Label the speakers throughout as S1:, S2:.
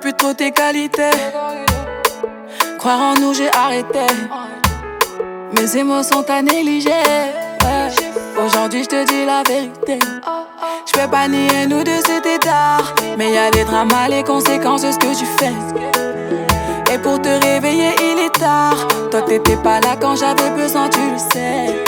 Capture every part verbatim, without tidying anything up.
S1: plus trop tes qualités. Croire en nous, j'ai arrêté. Mes émotions t'as négligé. Ouais. Aujourd'hui, je te dis la vérité. Je peux pas nier, nous deux c'était tard. Mais y'a les dramas, les conséquences de ce que tu fais. Et pour te réveiller, il est tard. Toi, t'étais pas là quand j'avais besoin, tu le sais.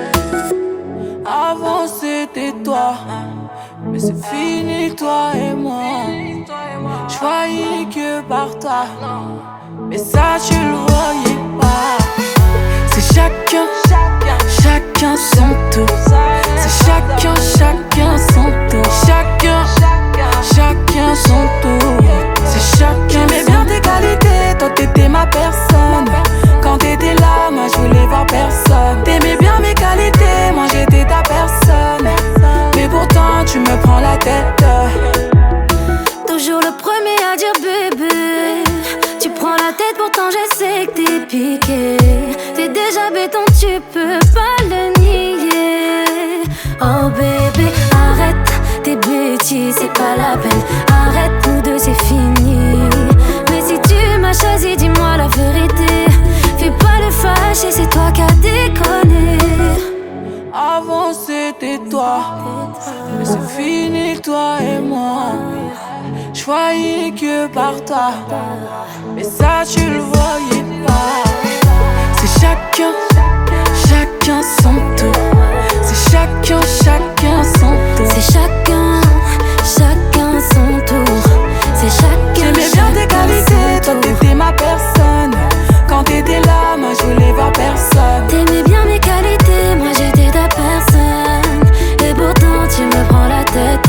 S1: Avant, c'était toi. Mais c'est fini, toi et moi. Je voyais que par toi. Mais ça, tu le voyais pas. C'est chacun, chacun son tour. C'est chacun, chacun son tour. Chacun, chacun son tour. C'est chacun. J'aimais bien tes qualités, toi t'étais ma personne. Quand t'étais là, moi je voulais voir personne. T'aimais bien mes qualités, moi j'étais ta personne. Mais pourtant tu me prends la tête.
S2: Toujours le premier à dire bébé. Tu prends la tête, pourtant je sais que t'es piqué. T'es déjà béton, tu peux pas le nier. Oh bébé, arrête tes bêtises, c'est pas la peine. Arrête, nous deux c'est fini. Mais si tu m'as choisi, dis-moi la vérité. Fais pas le fâché, c'est toi qui as déconné.
S1: Avant c'était toi, mais c'est fini toi et moi. Je voyais que par toi, mais ça tu le voyais pas. C'est chacun, chacun son tour. C'est chacun, chacun son tour.
S2: C'est chacun, chacun son tour. C'est chacun.
S1: J'aimais bien tes qualités, toi t'étais ma personne. Quand t'étais là, moi je voulais voir personne.
S2: T'aimais bien mes qualités, moi j'étais ta personne. Et pourtant tu me prends la tête.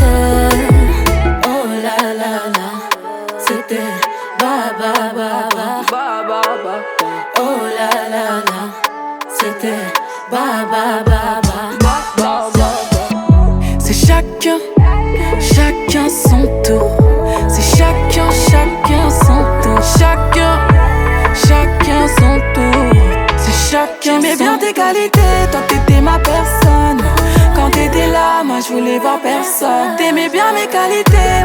S2: Oh la la la, c'était ba ba ba ba
S1: Ba ba ba.
S2: Oh la la la, c'était ba ba ba ba
S1: Ba ba ba ba. C'est chacun, chacun son tour. C'est chacun, chacun son tour. Chacun, chacun son tour. C'est chacun. J'aimais bien tes qualités, toi t'étais ma personne. Quand t'étais là, moi je voulais voir personne. T'aimais bien mes qualités,